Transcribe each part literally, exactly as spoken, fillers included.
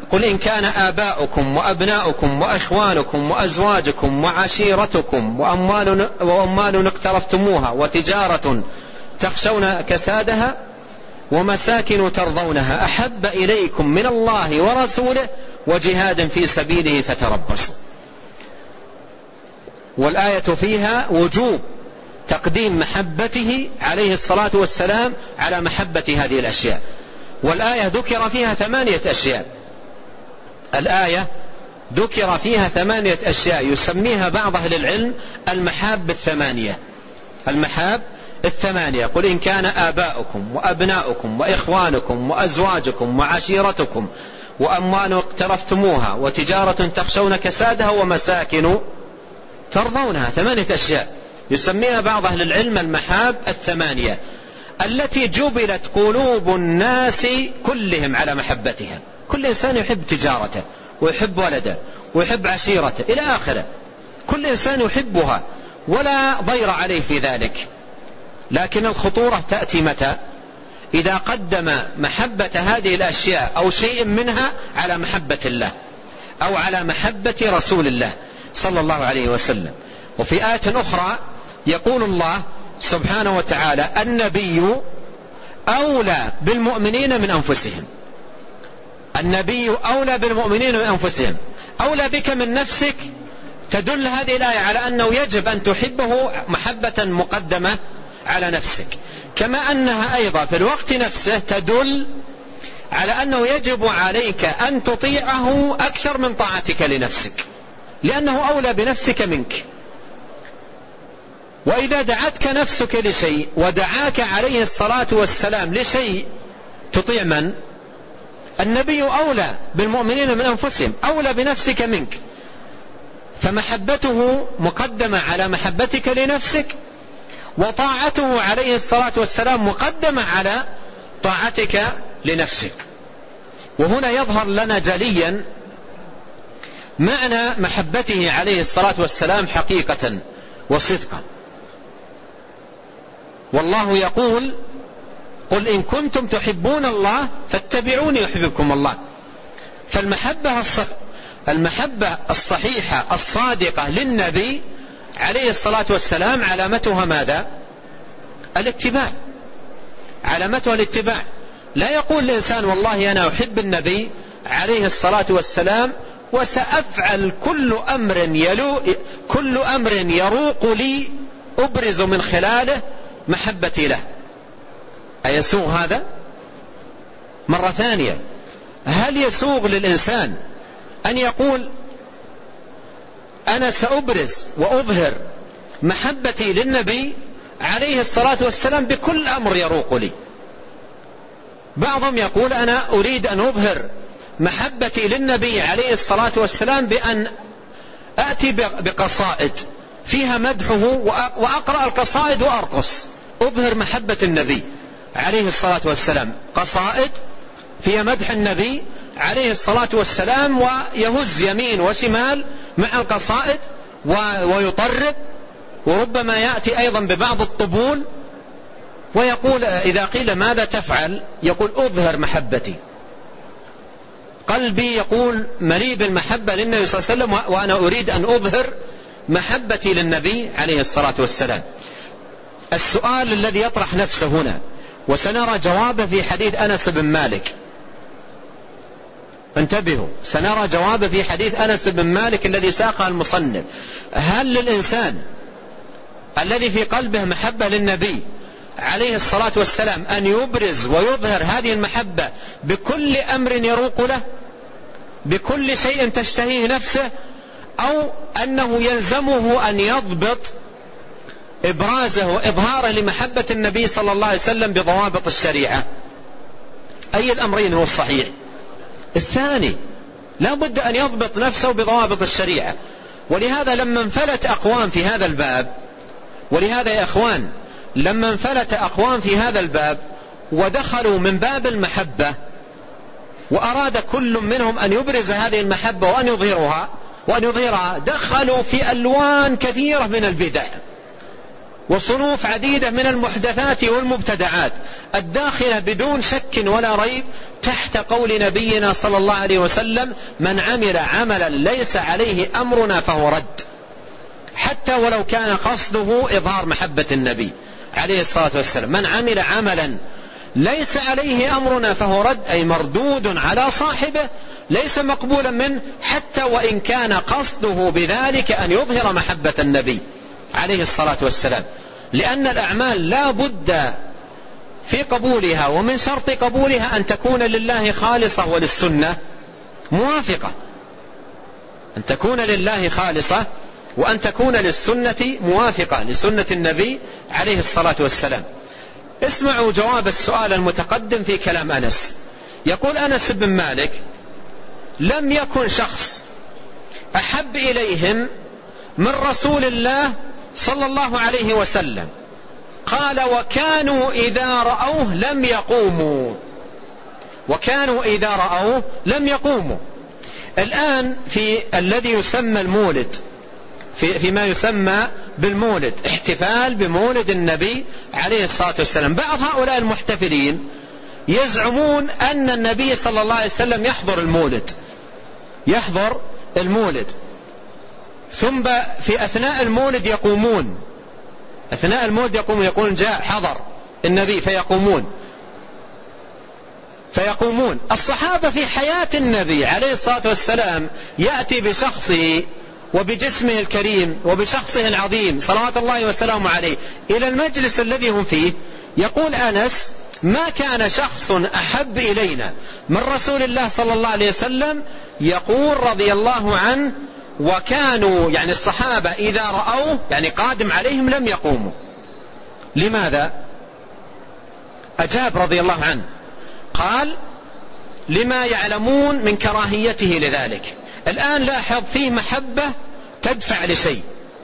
قل إن كان آباؤكم وأبناؤكم وأخوانكم وأزواجكم وعشيرتكم وأموال, وأموال اقترفتموها وتجارة تخشون كسادها ومساكن ترضونها أحب إليكم من الله ورسوله وجهاد في سبيله فتربصوا. والآية فيها وجوب تقديم محبته عليه الصلاة والسلام على محبة هذه الأشياء. والآية ذكر فيها ثمانية أشياء، الآية ذكر فيها ثمانية أشياء يسميها بعض أهل العلم المحاب الثمانية، المحاب الثمانية. قل إن كان آباؤكم وأبناؤكم وإخوانكم وأزواجكم وعشيرتكم وأموال اقترفتموها وتجارة تخشون كسادها ومساكن ترضونها، ثمانية أشياء يسميها بعض أهل العلم المحاب الثمانية التي جبلت قلوب الناس كلهم على محبتها. كل إنسان يحب تجارته ويحب ولده ويحب عشيرته إلى آخره، كل إنسان يحبها ولا ضير عليه في ذلك. لكن الخطورة تأتي متى؟ إذا قدم محبة هذه الأشياء أو شيء منها على محبة الله أو على محبة رسول الله صلى الله عليه وسلم. وفي آية أخرى يقول الله سبحانه وتعالى النبي أولى بالمؤمنين من أنفسهم، النبي أولى بالمؤمنين من أنفسهم، أولى بك من نفسك. تدل هذه الآية على أنه يجب أن تحبه محبة مقدمة على نفسك، كما أنها أيضا في الوقت نفسه تدل على أنه يجب عليك أن تطيعه أكثر من طاعتك لنفسك، لأنه أولى بنفسك منك. وإذا دعتك نفسك لشيء ودعاك عليه الصلاة والسلام لشيء تطيع من؟ النبي أولى بالمؤمنين من أنفسهم، أولى بنفسك منك، فمحبته مقدمة على محبتك لنفسك، وطاعته عليه الصلاة والسلام مقدمة على طاعتك لنفسك. وهنا يظهر لنا جليا معنى محبته عليه الصلاة والسلام حقيقة وصدقا. والله يقول قل إن كنتم تحبون الله فاتبعوني يحببكم الله. فالمحبة الصح... المحبة الصحيحة الصادقة للنبي عليه الصلاة والسلام علامتها ماذا؟ الاتباع، علامتها الاتباع. لا يقول الإنسان والله أنا أحب النبي عليه الصلاة والسلام وسأفعل كل أمر يلو كل أمر يروق لي أبرز من خلاله محبتي له. أيسوغ هذا؟ مرة ثانية، هل يسوغ للإنسان أن يقول أنا سأبرز وأظهر محبتي للنبي عليه الصلاة والسلام بكل أمر يروق لي؟ بعضهم يقول أنا أريد أن أظهر محبتي للنبي عليه الصلاة والسلام بأن أأتي بقصائد فيها مدحه وأقرأ القصائد وأرقص، أظهر محبة النبي عليه الصلاة والسلام، قصائد فيها مدح النبي عليه الصلاة والسلام ويهز يمين وشمال مع القصائد ويطرب، وربما يأتي أيضا ببعض الطبول، ويقول إذا قيل ماذا تفعل يقول أظهر محبتي، قلبي يقول مليء بالمحبة للنبي صلى الله عليه وسلم وأنا أريد أن أظهر محبتي للنبي عليه الصلاة والسلام. السؤال الذي يطرح نفسه هنا وسنرى جوابه في حديث أنس بن مالك، انتبهوا، سنرى جوابه في حديث أنس بن مالك الذي ساقه المصنف. هل للإنسان الذي في قلبه محبة للنبي عليه الصلاة والسلام أن يبرز ويظهر هذه المحبة بكل أمر يروق له، بكل شيء تشتهيه نفسه، أو أنه يلزمه أن يضبط إبرازه وإظهاره لمحبة النبي صلى الله عليه وسلم بضوابط الشريعة؟ أي الأمرين هو الصحيح؟ الثاني، لا بد أن يضبط نفسه بضوابط الشريعة. ولهذا لما انفلت أقوام في هذا الباب، ولهذا يا أخوان لما انفلت أقوام في هذا الباب ودخلوا من باب المحبة وأراد كل منهم أن يبرز هذه المحبة وأن يظهرها وأن يظهرها دخلوا في ألوان كثيرة من البدع وصنوف عديدة من المحدثات والمبتدعات الداخلة بدون شك ولا ريب تحت قول نبينا صلى الله عليه وسلم: من عمل عملا ليس عليه أمرنا فهو رد، حتى ولو كان قصده إظهار محبة النبي عليه الصلاة والسلام. من عمل عملا ليس عليه أمرنا فهو رد، أي مردود على صاحبه، ليس مقبولا منه، حتى وإن كان قصده بذلك أن يظهر محبة النبي عليه الصلاة والسلام، لأن الأعمال لا بد في قبولها ومن شرط قبولها أن تكون لله خالصة وللسنة موافقة، أن تكون لله خالصة وأن تكون للسنة موافقة لسنة النبي عليه الصلاة والسلام. اسمعوا جواب السؤال المتقدم في كلام أنس. يقول أنس بن مالك: لم يكن شخص أحب إليهم من رسول الله صلى الله عليه وسلم، قال: وكانوا إذا رأوه لم يقوموا، وكانوا إذا رأوه لم يقوموا. الآن في الذي يسمى المولد، في فيما يسمى بالمولد، احتفال بمولد النبي عليه الصلاة والسلام، بعض هؤلاء المحتفلين يزعمون أن النبي صلى الله عليه وسلم يحضر المولد يحضر المولد ثم في أثناء المولد يقومون أثناء المولد يقومون يقولون جاء حضر النبي فيقومون فيقومون الصحابة في حياة النبي عليه الصلاة والسلام يأتي بشخصه وبجسمه الكريم وبشخصه العظيم صلوات الله وسلامه عليه إلى المجلس الذي هم فيه. يقول أنس: ما كان شخص أحب إلينا من رسول الله صلى الله عليه وسلم، يقول رضي الله عنه: وكانوا يعني الصحابة إذا رأوه يعني قادم عليهم لم يقوموا. لماذا؟ أجاب رضي الله عنه قال: لما يعلمون من كراهيته لذلك. الآن لاحظ، فيه محبة تدفع لشيء،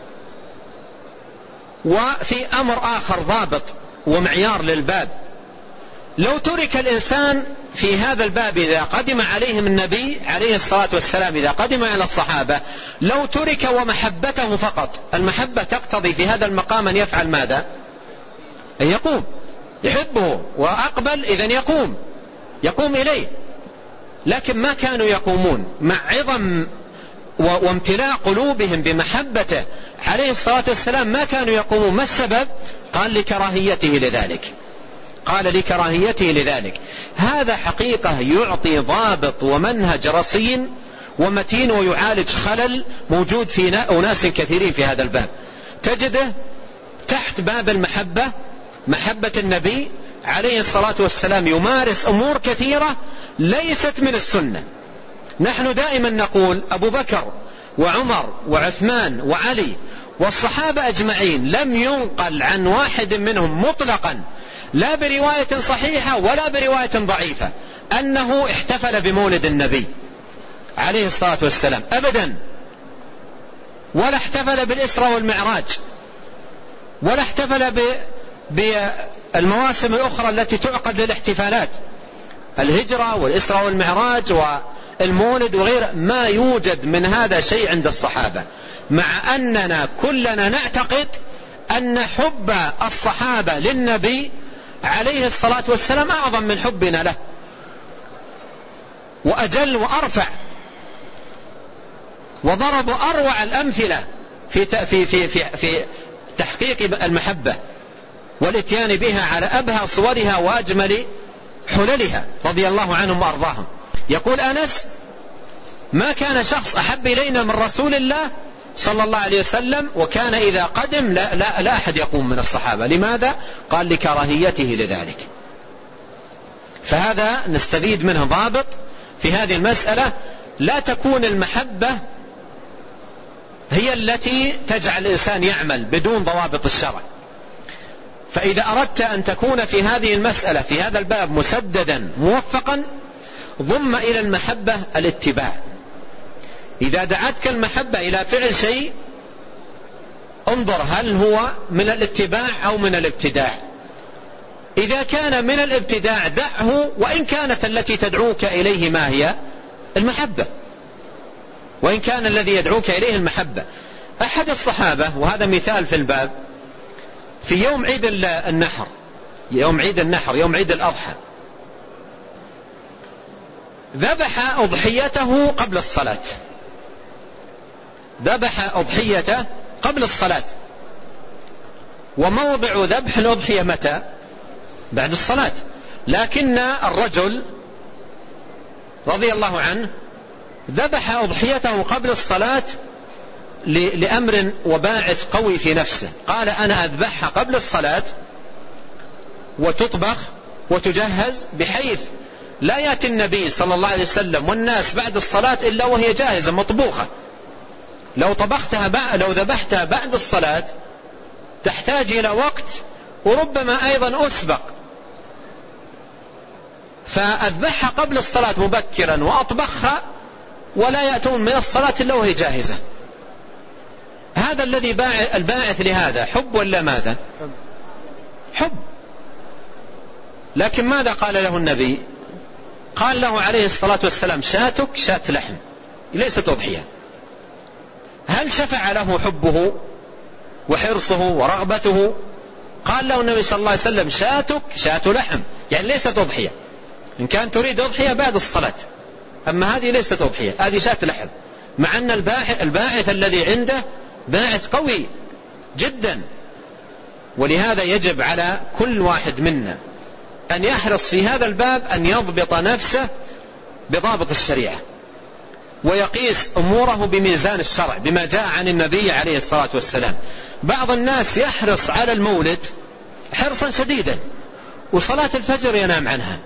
وفي أمر آخر ضابط ومعيار للباب. لو ترك الإنسان في هذا الباب إذا قدم عليهم النبي عليه الصلاة والسلام، إذا قدم على الصحابة، لو ترك ومحبته فقط، المحبة تقتضي في هذا المقام أن يفعل ماذا؟ أن يقوم، يحبه وأقبل إذن يقوم يقوم إليه، لكن ما كانوا يقومون مع عظم وامتلاء قلوبهم بمحبته عليه الصلاة والسلام، ما كانوا يقومون. ما السبب؟ قال: لكراهيته لذلك قال لكراهيته لذلك. هذا حقيقة يعطي ضابط ومنهج رصين ومتين ويعالج خلل موجود في أناس كثيرين في هذا الباب. تجده تحت باب المحبة، محبة النبي عليه الصلاة والسلام، يمارس أمور كثيرة ليست من السنة. نحن دائما نقول أبو بكر وعمر وعثمان وعلي والصحابة أجمعين لم ينقل عن واحد منهم مطلقا، لا برواية صحيحة ولا برواية ضعيفة، أنه احتفل بمولد النبي عليه الصلاة والسلام أبدا، ولا احتفل بالإسراء والمعراج، ولا احتفل بالمواسم الأخرى التي تعقد للاحتفالات، الهجرة والإسراء والمعراج والمولد وغيره. ما يوجد من هذا شيء عند الصحابة، مع أننا كلنا نعتقد أن حب الصحابة للنبي عليه الصلاة والسلام أعظم من حبنا له، وأجل وأرفع، وضربوا أروع الأمثلة في في في في, في تحقيق المحبة والاتيان بها على أبهى صورها وأجمل حللها رضي الله عنهم وأرضاهم. يقول أنس: ما كان شخص أحب إلينا من رسول الله صلى الله عليه وسلم، وكان إذا قدم لا, لا, لا أحد يقوم من الصحابة. لماذا؟ قال: لكراهيته لذلك. فهذا نستفيد منه ضابط في هذه المسألة. لا تكون المحبة هي التي تجعل الإنسان يعمل بدون ضوابط الشرع. فإذا أردت أن تكون في هذه المسألة في هذا الباب مسددا موفقا، ضم إلى المحبة الاتباع. إذا دعتك المحبة إلى فعل شيء، انظر هل هو من الاتباع أو من الابتداع. إذا كان من الابتداع دعه، وإن كانت التي تدعوك إليه ما هي المحبة، وإن كان الذي يدعوك إليه المحبة. أحد الصحابة، وهذا مثال في الباب، في يوم عيد النحر، يوم عيد النحر يوم عيد الأضحى، ذبح أضحيته قبل الصلاة، ذبح أضحيته قبل الصلاة. وموضع ذبح الأضحية متى؟ بعد الصلاة. لكن الرجل رضي الله عنه ذبح أضحيته قبل الصلاة لأمر وباعث قوي في نفسه، قال أنا أذبحها قبل الصلاة وتطبخ وتجهز بحيث لا يأتي النبي صلى الله عليه وسلم والناس بعد الصلاة إلا وهي جاهزة مطبوخة. لو طبختها بعد لو ذبحتها بعد الصلاة تحتاج إلى وقت وربما أيضا أسبق، فأذبحها قبل الصلاة مبكرا وأطبخها ولا يأتون من الصلاة إلا وهي جاهزة. هذا الذي الباعث لهذا حب ولا ماذا؟ حب. لكن ماذا قال له النبي؟ قال له عليه الصلاة والسلام شاتك شاة لحم ليست أضحية. هل شفع له حبه وحرصه ورغبته؟ قال له النبي صلى الله عليه وسلم شاتك شاة لحم، يعني ليست أضحية. إن كان تريد أضحية بعد الصلاة، أما هذه ليست أضحية، هذه شاة لحم، مع أن الباعث, الباعث الذي عنده باعث قوي جدا. ولهذا يجب على كل واحد منا أن يحرص في هذا الباب أن يضبط نفسه بضابط الشريعة ويقيس أموره بميزان الشرع بما جاء عن النبي عليه الصلاة والسلام. بعض الناس يحرص على المولد حرصا شديدا وصلاة الفجر ينام عنها،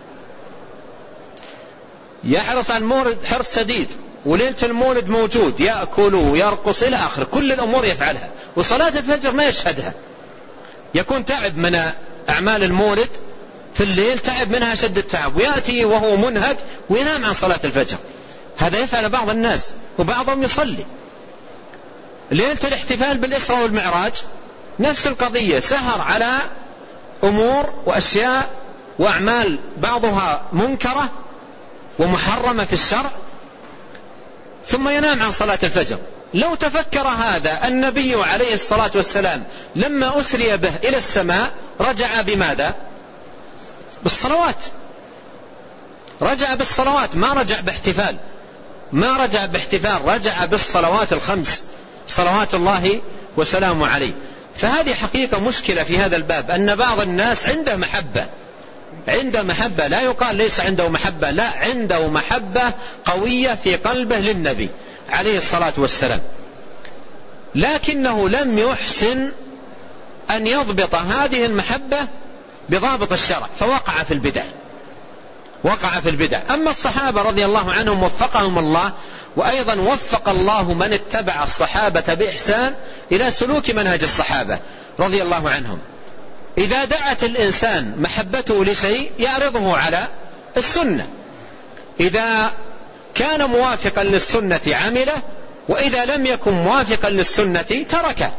يحرص على المولد حرص شديد وليلة المولد موجود يأكل ويرقص إلى آخر، كل الأمور يفعلها وصلاة الفجر ما يشهدها. يكون تعب من أعمال المولد في الليل، تعب منها شد التعب، ويأتي وهو منهك وينام عن صلاة الفجر. هذا يفعل بعض الناس وبعضهم يصلي. ليلة الاحتفال بالإسراء والمعراج نفس القضية، سهر على أمور وأشياء وأعمال بعضها منكرة ومحرمة في الشرع ثم ينام عن صلاة الفجر. لو تفكر هذا النبي عليه الصلاة والسلام لما أسري به إلى السماء رجع بماذا؟ بالصلوات، رجع بالصلوات، ما رجع باحتفال، ما رجع باحتفال، رجع بالصلوات الخمس صلوات الله وسلامه عليه. فهذه حقيقة مشكلة في هذا الباب، أن بعض الناس عنده محبة، عنده محبة، لا يقال ليس عنده محبة، لا، عنده محبة قوية في قلبه للنبي عليه الصلاة والسلام، لكنه لم يحسن أن يضبط هذه المحبة بضابط الشرع فوقع في البدع، وقع في البدع. أما الصحابة رضي الله عنهم وفقهم الله، وأيضا وفق الله من اتبع الصحابة بإحسان إلى سلوك منهج الصحابة رضي الله عنهم. إذا دعت الإنسان محبته لشيء يعرضه على السنة، إذا كان موافقا للسنة عمله، وإذا لم يكن موافقا للسنة تركه.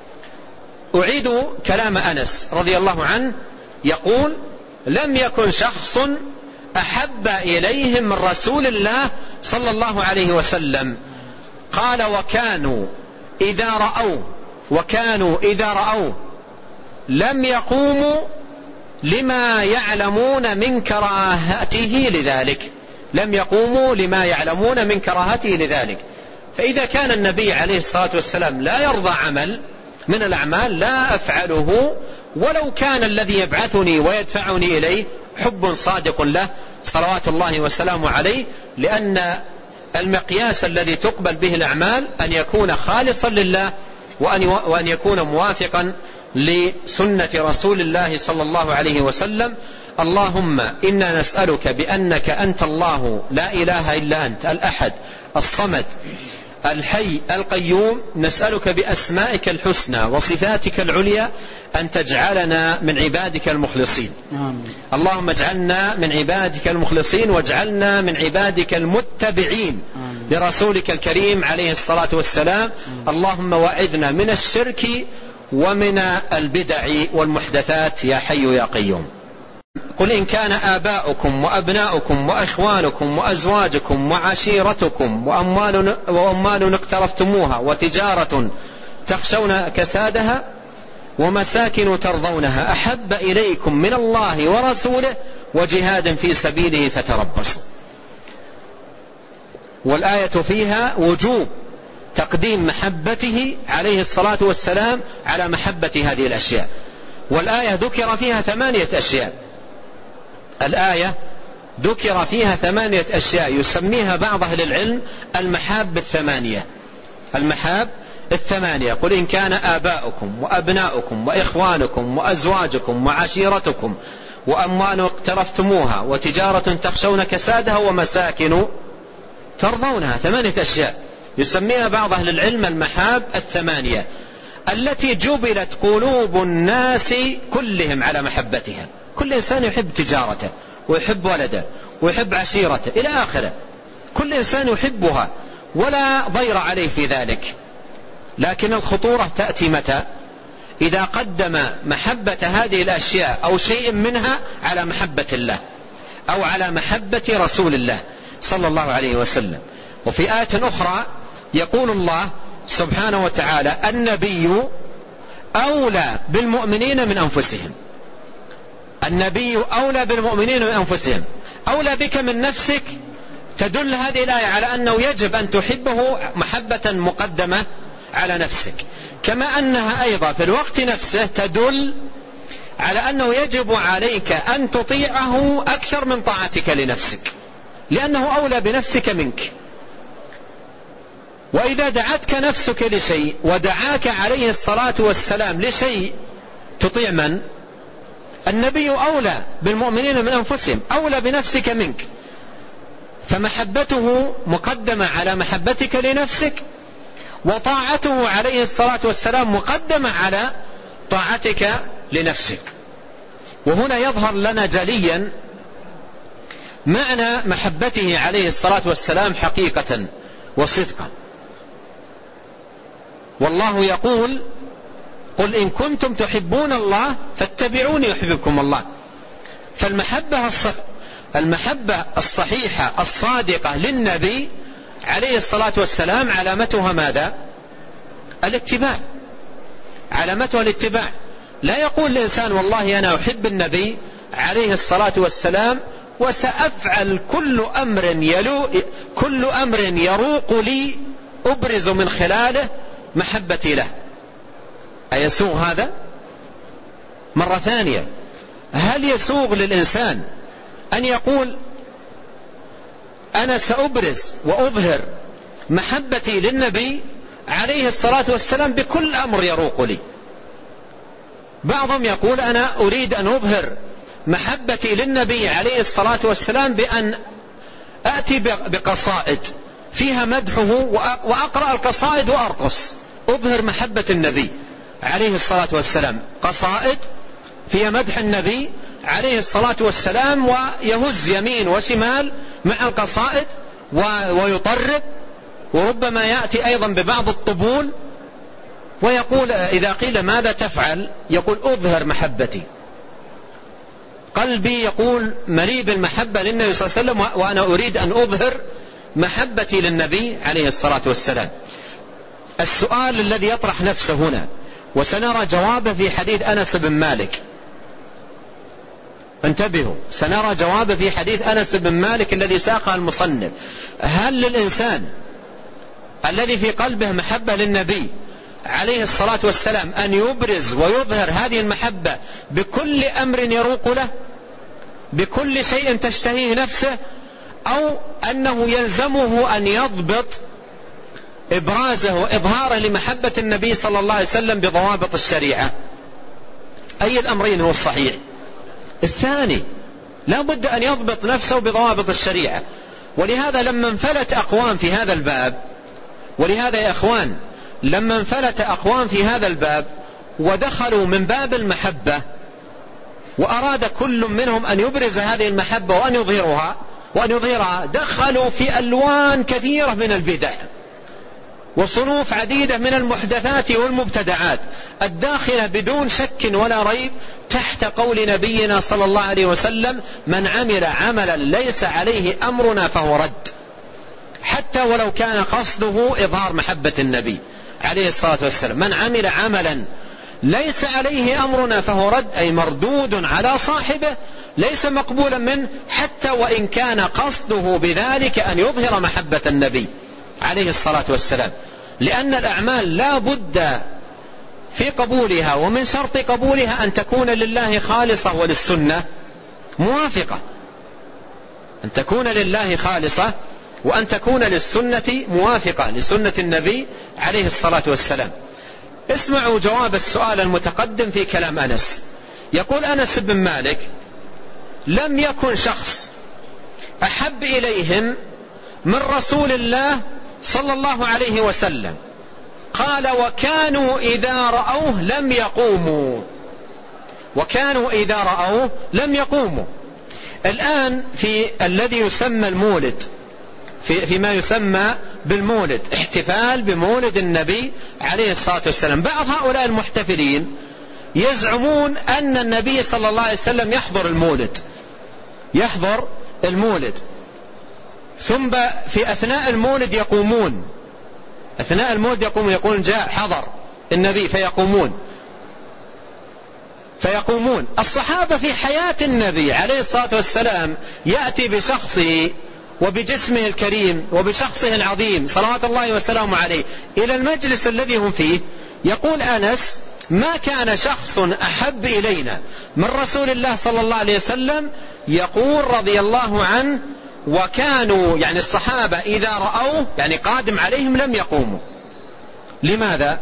أعيد كلام أنس رضي الله عنه يقول لم يكن شخص أحب إليه من رسول الله صلى الله عليه وسلم، قال وكانوا إذا رأوا وكانوا إذا رأوا لم يقوموا لما يعلمون من كراهته لذلك، لم يقوموا لما يعلمون من كراهته لذلك. فإذا كان النبي عليه الصلاة والسلام لا يرضى عمل من الأعمال لا أفعله، ولو كان الذي يبعثني ويدفعني إليه حب صادق له صلوات الله وسلامه عليه، لأن المقياس الذي تقبل به الأعمال أن يكون خالصا لله وأن يكون موافقا لسنة رسول الله صلى الله عليه وسلم. اللهم إنا نسألك بأنك أنت الله لا إله إلا أنت الأحد الصمد الحي القيوم، نسألك بأسمائك الحسنى وصفاتك العليا أن تجعلنا من عبادك المخلصين. آمين. اللهم اجعلنا من عبادك المخلصين واجعلنا من عبادك المتبعين آمين. لرسولك الكريم عليه الصلاة والسلام. آمين. اللهم وعذنا من الشرك ومن البدع والمحدثات يا حي يا قيوم. قل إن كان آباؤكم وأبناؤكم وإخوانكم وأزواجكم وعشيرتكم وأموال, وأموال اقترفتموها وتجارة تخشون كسادها ومساكن ترضونها أحب إليكم من الله ورسوله وجهاد في سبيله فتربصوا. والآية فيها وجوب تقديم محبته عليه الصلاة والسلام على محبة هذه الأشياء. والآية ذكر فيها ثمانية أشياء، الآية ذكر فيها ثمانية أشياء يسميها بعض أهل العلم المحاب الثمانية. المحاب الثمانية: قل إن كان آباؤكم وأبناؤكم وإخوانكم وأزواجكم وعشيرتكم وأموال اقترفتموها وتجارة تخشون كسادها ومساكن ترضونها. ثمانية أشياء يسميها بعض أهل العلم المحاب الثمانية التي جبلت قلوب الناس كلهم على محبتها. كل إنسان يحب تجارته ويحب ولده ويحب عشيرته إلى آخره، كل إنسان يحبها ولا ضير عليه في ذلك. لكن الخطورة تأتي متى؟ إذا قدم محبة هذه الأشياء أو شيء منها على محبة الله أو على محبة رسول الله صلى الله عليه وسلم. وفي آية أخرى يقول الله سبحانه وتعالى: النبي أولى بالمؤمنين من أنفسهم. النبي أولى بالمؤمنين من أنفسهم، أولى بك من نفسك. تدل هذه الآية على أنه يجب أن تحبه محبة مقدمة على نفسك، كما أنها أيضا في الوقت نفسه تدل على أنه يجب عليك أن تطيعه أكثر من طاعتك لنفسك، لأنه أولى بنفسك منك. وإذا دعتك نفسك لشيء ودعاك عليه الصلاة والسلام لشيء تطيع من؟ النبي أولى بالمؤمنين من أنفسهم، أولى بنفسك منك، فمحبته مقدمة على محبتك لنفسك، وطاعته عليه الصلاة والسلام مقدمة على طاعتك لنفسك. وهنا يظهر لنا جليا معنى محبته عليه الصلاة والسلام حقيقة وصدقا. والله يقول: قل إن كنتم تحبون الله فاتبعوني يحببكم الله. فالمحبة الصح... المحبة الصحيحة الصادقة للنبي عليه الصلاة والسلام علامتها ماذا؟ الاتباع. علامتها الاتباع. لا يقول الإنسان: والله أنا أحب النبي عليه الصلاة والسلام وسأفعل كل أمر يلو كل أمر يروق لي أبرز من خلاله محبتي له. أيسوغ هذا؟ مرة ثانية، هل يسوغ للإنسان أن يقول: أنا سأبرز وأظهر محبتي للنبي عليه الصلاة والسلام بكل أمر يروق لي؟ بعضهم يقول: أنا أريد أن أظهر محبتي للنبي عليه الصلاة والسلام بأن أأتي بقصائد فيها مدحه وأقرأ القصائد وأرقص، أظهر محبة النبي عليه الصلاة والسلام. قصائد فيها مدح النبي عليه الصلاة والسلام ويهز يمين وشمال مع القصائد ويطرب، وربما يأتي أيضا ببعض الطبول، ويقول إذا قيل ماذا تفعل يقول: أظهر محبتي. قلبي يقول مليء بالمحبة للنبي صلى الله عليه وسلم وأنا أريد أن أظهر محبتي للنبي عليه الصلاة والسلام. السؤال الذي يطرح نفسه هنا وسنرى جوابه في حديث أنس بن مالك، انتبهوا، سنرى جوابه في حديث أنس بن مالك الذي ساقه المصنف: هل للإنسان الذي في قلبه محبة للنبي عليه الصلاة والسلام أن يبرز ويظهر هذه المحبة بكل أمر يروق له، بكل شيء تشتهيه نفسه، أو أنه يلزمه أن يضبط إبرازه وإظهاره لمحبة النبي صلى الله عليه وسلم بضوابط الشريعة؟ أي الأمرين هو الصحيح؟ الثاني، لا بد أن يضبط نفسه بضوابط الشريعة. ولهذا لما انفلت أقوام في هذا الباب ولهذا يا أخوان لما انفلت أقوام في هذا الباب ودخلوا من باب المحبة وأراد كل منهم أن يبرز هذه المحبة وأن يظهرها وأن يظهرها دخلوا في ألوان كثيرة من البدع وصنوف عديدة من المحدثات والمبتدعات الداخلة بدون شك ولا ريب تحت قول نبينا صلى الله عليه وسلم: من عمل عملا ليس عليه أمرنا فهو رد، حتى ولو كان قصده إظهار محبة النبي عليه الصلاة والسلام. من عمل عملا ليس عليه أمرنا فهو رد، أي مردود على صاحبه، ليس مقبولا منه، حتى وإن كان قصده بذلك أن يظهر محبة النبي عليه الصلاة والسلام، لأن الأعمال لا بد في قبولها، ومن شرط قبولها أن تكون لله خالصة وللسنة موافقة، أن تكون لله خالصة وأن تكون للسنة موافقة لسنة النبي عليه الصلاة والسلام. اسمعوا جواب السؤال المتقدم في كلام أنس. يقول أنس بن مالك: لم يكن شخص أحب إليهم من رسول الله صلى الله عليه وسلم، قال: وكانوا إذا رأوه لم يقوموا، وكانوا إذا رأوه لم يقوموا. الآن في الذي يسمى المولد، في فيما يسمى بالمولد، احتفال بمولد النبي عليه الصلاة والسلام، بعض هؤلاء المحتفلين يزعمون أن النبي صلى الله عليه وسلم يحضر المولد، يحضر المولد، ثم في أثناء المولد يقومون، أثناء المولد يقومون، يقولون جاء حضر النبي فيقومون فيقومون الصحابة في حياة النبي عليه الصلاة والسلام يأتي بشخصه وبجسمه الكريم وبشخصه العظيم صلوات الله وسلامه عليه إلى المجلس الذي هم فيه. يقول أنس: ما كان شخص أحب إلينا من رسول الله صلى الله عليه وسلم، يقول رضي الله عنه: وكانوا، يعني الصحابة، إذا رأوه، يعني قادم عليهم، لم يقوموا. لماذا؟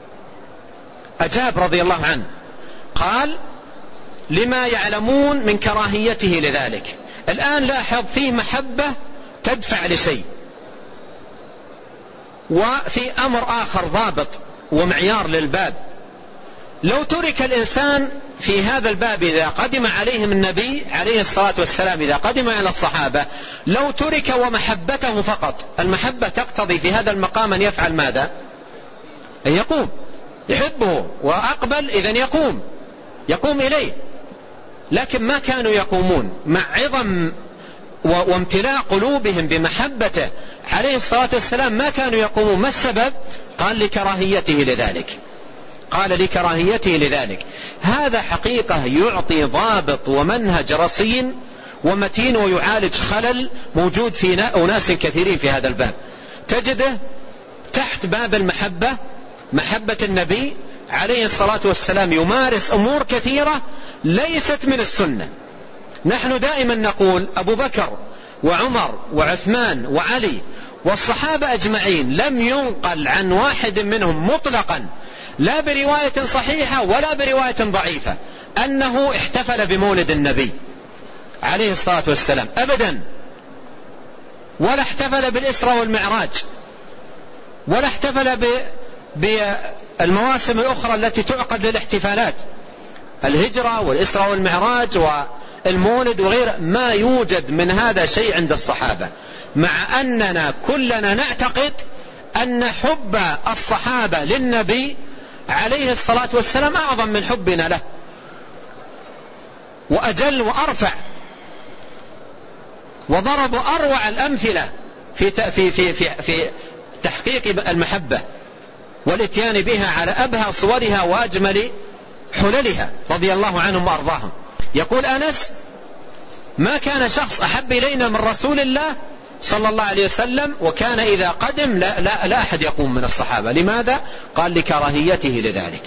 أجاب رضي الله عنه، قال: لما يعلمون من كراهيته لذلك. الآن لاحظ، فيه محبة تدفع لشيء، وفي أمر آخر ضابط ومعيار للباب. لو ترك الإنسان في هذا الباب، إذا قدم عليهم النبي عليه الصلاة والسلام، إذا قدم على الصحابة، لو ترك ومحبته فقط، المحبة تقتضي في هذا المقام أن يفعل ماذا؟ أن يقوم، يحبه وأقبل، إذن يقوم يقوم إليه. لكن ما كانوا يقومون، مع عظم وامتلاء قلوبهم بمحبته عليه الصلاة والسلام ما كانوا يقومون. ما السبب؟ قال: لكراهيته لذلك، قال لكراهيته لذلك. هذا حقيقة يعطي ضابط ومنهج رصين ومتين، ويعالج خلل موجود في أناس كثيرين في هذا الباب. تجده تحت باب المحبة، محبة النبي عليه الصلاة والسلام، يمارس أمور كثيرة ليست من السنة. نحن دائما نقول: أبو بكر وعمر وعثمان وعلي والصحابة أجمعين لم ينقل عن واحد منهم مطلقا، لا برواية صحيحة ولا برواية ضعيفة، أنه احتفل بمولد النبي عليه الصلاة والسلام أبدا، ولا احتفل بالإسراء والمعراج، ولا احتفل بالمواسم الأخرى التي تعقد للاحتفالات، الهجرة والإسراء والمعراج والمولد وغيره. ما يوجد من هذا شيء عند الصحابة، مع أننا كلنا نعتقد أن حب الصحابة للنبي عليه الصلاة والسلام أعظم من حبنا له، وأجل وأرفع، وضربوا أروع الأمثلة في في في في, في تحقيق المحبة والاتيان بها على أبهى صورها وأجمل حللها رضي الله عنهم وأرضاهم. يقول أنس: ما كان شخص أحب إلينا من رسول الله صلى الله عليه وسلم، وكان إذا قدم لا, لا, لا أحد يقوم من الصحابة. لماذا؟ قال: لكراهيته لذلك.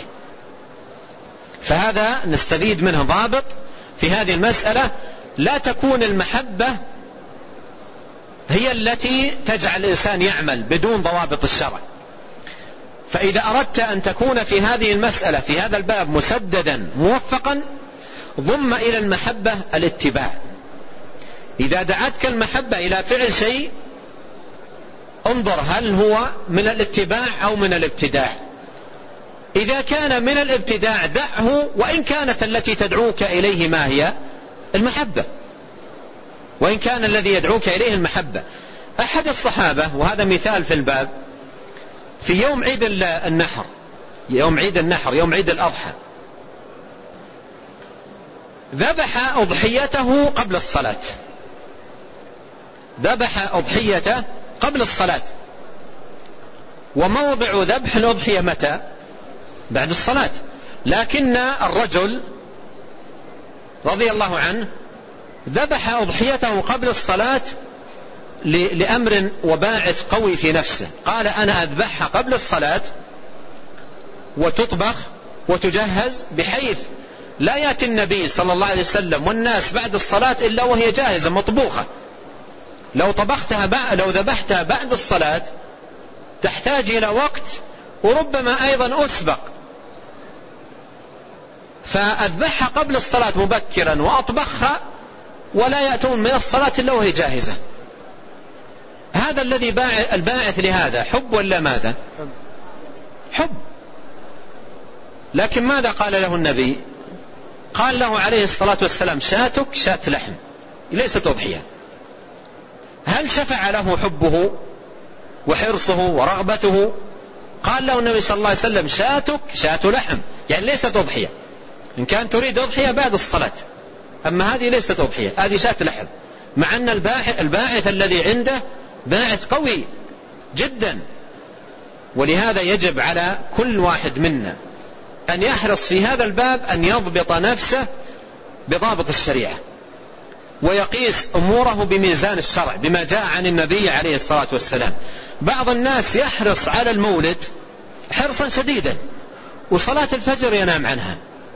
فهذا نستفيد منه ضابط في هذه المسألة: لا تكون المحبة هي التي تجعل الإنسان يعمل بدون ضوابط الشرع. فإذا أردت أن تكون في هذه المسألة في هذا الباب مسددا موفقا، ضم إلى المحبة الاتباع. إذا دعتك المحبة إلى فعل شيء، انظر هل هو من الاتباع أو من الابتداع. إذا كان من الابتداع دعه، وإن كانت التي تدعوك إليه ما هي؟ المحبة، وإن كان الذي يدعوك إليه المحبة. أحد الصحابة، وهذا مثال في الباب، في يوم عيد النحر، يوم عيد النحر يوم عيد الأضحى، ذبح أضحيته قبل الصلاة، ذبح أضحيته قبل الصلاة. وموضع ذبح الأضحية متى؟ بعد الصلاة. لكن الرجل رضي الله عنه ذبح أضحيته قبل الصلاة لأمر وباعث قوي في نفسه، قال أنا أذبحها قبل الصلاة وتطبخ وتجهز بحيث لا يأتي النبي صلى الله عليه وسلم والناس بعد الصلاة إلا وهي جاهزة مطبوخة. لو طبختها بعد لو ذبحتها بعد الصلاة تحتاج إلى وقت وربما أيضا أسبق، فأذبحها قبل الصلاة مبكرا وأطبخها ولا يأتون من الصلاة إلا وهي جاهزة. هذا الذي الباعث لهذا حب ولا ماذا؟ حب. لكن ماذا قال له النبي؟ قال له عليه الصلاة والسلام شاتك شات لحم ليست أضحية. هل شفع له حبه وحرصه ورغبته؟ قال له النبي صلى الله عليه وسلم شاتك شات لحم، يعني ليست أضحية. إن كان تريد أضحية بعد الصلاة، أما هذه ليست أضحية، هذه شات لحم، مع أن الباعث, الباعث الذي عنده باعث قوي جدا. ولهذا يجب على كل واحد منا أن يحرص في هذا الباب أن يضبط نفسه بضابط الشريعة ويقيس أموره بميزان الشرع بما جاء عن النبي عليه الصلاة والسلام. بعض الناس يحرص على المولد حرصا شديدا وصلاة الفجر ينام عنها،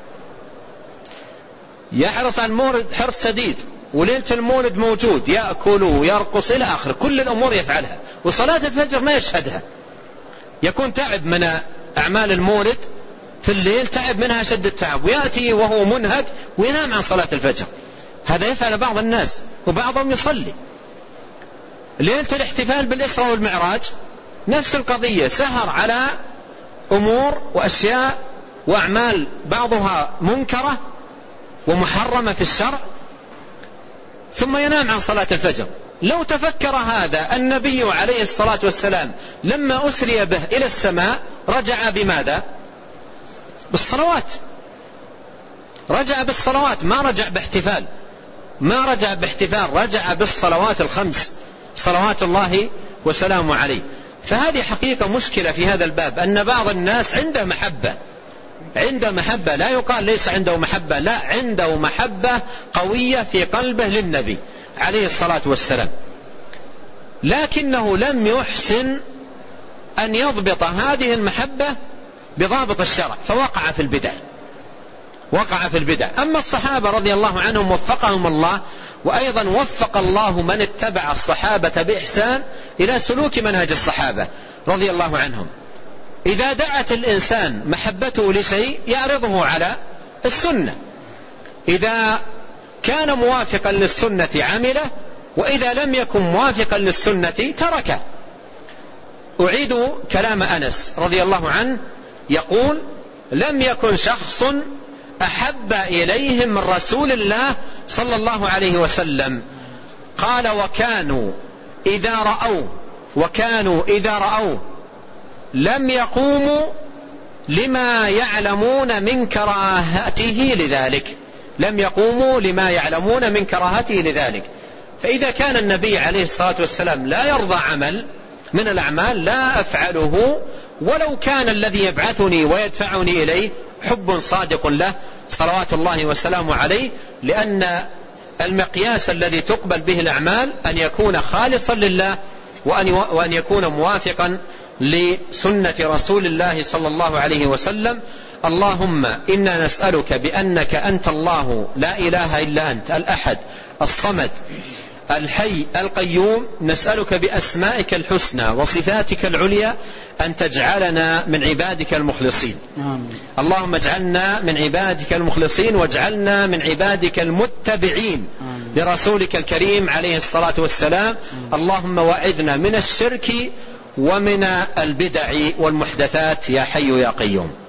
يحرص على المولد حرص شديد وليلة المولد موجود يأكل ويرقص إلى آخر، كل الأمور يفعلها وصلاة الفجر ما يشهدها. يكون تعب من أعمال المولد في الليل، تعب منها شد التعب، ويأتي وهو منهك وينام عن صلاة الفجر. هذا يفعل بعض الناس وبعضهم يصلي. ليلة الاحتفال بالإسراء والمعراج نفس القضية، سهر على أمور وأشياء وأعمال بعضها منكرة ومحرمة في الشرع ثم ينام عن صلاة الفجر. لو تفكر هذا النبي عليه الصلاة والسلام لما أسري به إلى السماء رجع بماذا؟ بالصلوات، رجع بالصلوات، ما رجع باحتفال، ما رجع باحتفال، رجع بالصلوات الخمس صلوات الله وسلامه عليه. فهذه حقيقة مشكلة في هذا الباب، أن بعض الناس عنده محبة، عنده محبة، لا يقال ليس عنده محبة، لا، عنده محبة قوية في قلبه للنبي عليه الصلاة والسلام، لكنه لم يحسن أن يضبط هذه المحبة بضابط الشرع فوقع في البدع، وقع في البدع. أما الصحابة رضي الله عنهم وفقهم الله، وأيضا وفق الله من اتبع الصحابة بإحسان إلى سلوك منهج الصحابة رضي الله عنهم. إذا دعت الإنسان محبته لشيء يعرضه على السنة، إذا كان موافقا للسنة عمله، وإذا لم يكن موافقا للسنة تركه. أعيد كلام أنس رضي الله عنه يقول لم يكن شخص أحب إليهم من رسول الله صلى الله عليه وسلم، قال وكانوا إذا رأوا وكانوا إذا رأوا لم يقوموا لما يعلمون من كراهته لذلك، لم يقوموا لما يعلمون من كراهته لذلك. فإذا كان النبي عليه الصلاة والسلام لا يرضى عمل من الأعمال لا أفعله، ولو كان الذي يبعثني ويدفعني إليه حب صادق له صلوات الله وسلامه عليه، لأن المقياس الذي تقبل به الأعمال أن يكون خالصا لله وأن يكون موافقا لسنة رسول الله صلى الله عليه وسلم. اللهم إنا نسألك بأنك أنت الله لا إله إلا أنت الأحد الصمد الحي القيوم، نسألك بأسمائك الحسنى وصفاتك العليا أن تجعلنا من عبادك المخلصين. آمين. اللهم اجعلنا من عبادك المخلصين واجعلنا من عبادك المتبعين آمين. لرسولك الكريم عليه الصلاة والسلام. آمين. اللهم وعذنا من الشرك ومن البدع والمحدثات يا حي يا قيوم.